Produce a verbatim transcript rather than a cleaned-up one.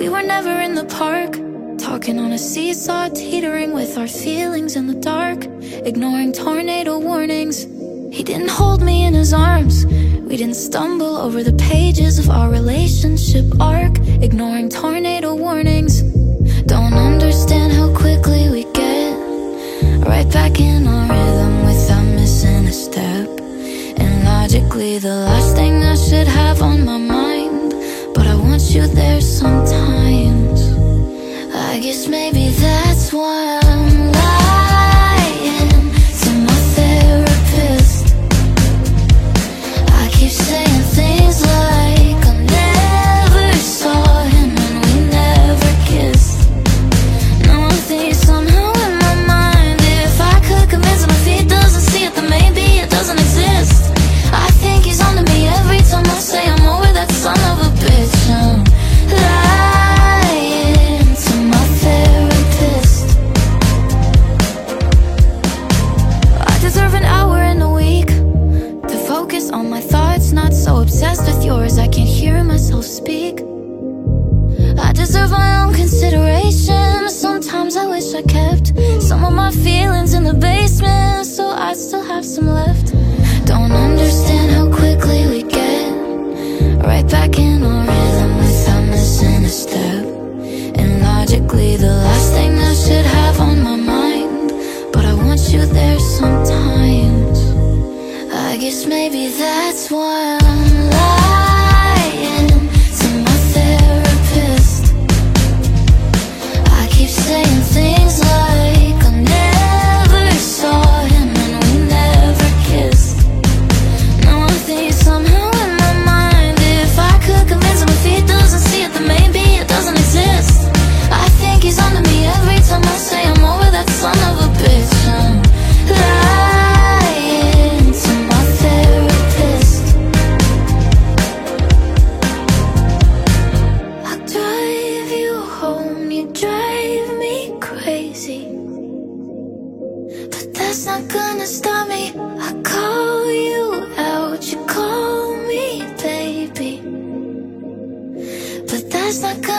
We were never in the park, talking on a seesaw, teetering with our feelings in the dark, ignoring tornado warnings. He didn't hold me in his arms. We didn't stumble over the pages of our relationship arc, ignoring tornado warnings. Don't understand how quickly we get right back in our rhythm without missing a step. And logically the last thing I should have on my mind, but I want you there sometimes. I guess maybe that's why I'm lying to my therapist. I keep saying things like I never saw him and we never kissed. Now I'm thinking somehow in my mind, if I could convince him if he doesn't see it, then maybe it doesn't exist. I think he's onto me every time I say I'm over that son of a bitch. I'm lying to my therapist. I deserve an hour in a week to focus on my thoughts, not so obsessed with yours I can't hear myself speak. I deserve my own consideration. Sometimes I wish I kept some of my feelings in the basement, so I still have some left. Don't understand how quickly we get right back in our rhythm without missing a step. And logically the last thing I should have on my mind, but I want you there sometimes. I guess maybe that's why I'm lying to my therapist. I keep saying things like I never saw him and we never kissed. Now I'm thinking somehow in my mind, if I could convince him if he doesn't see it, then maybe it doesn't exist. I think he's onto me every time I say I'm over that son of a bitch. I'm lying to my therapist. I drive you home, you drive me crazy, but that's not gonna stop me. I call you out, you call me baby, but that's not gonna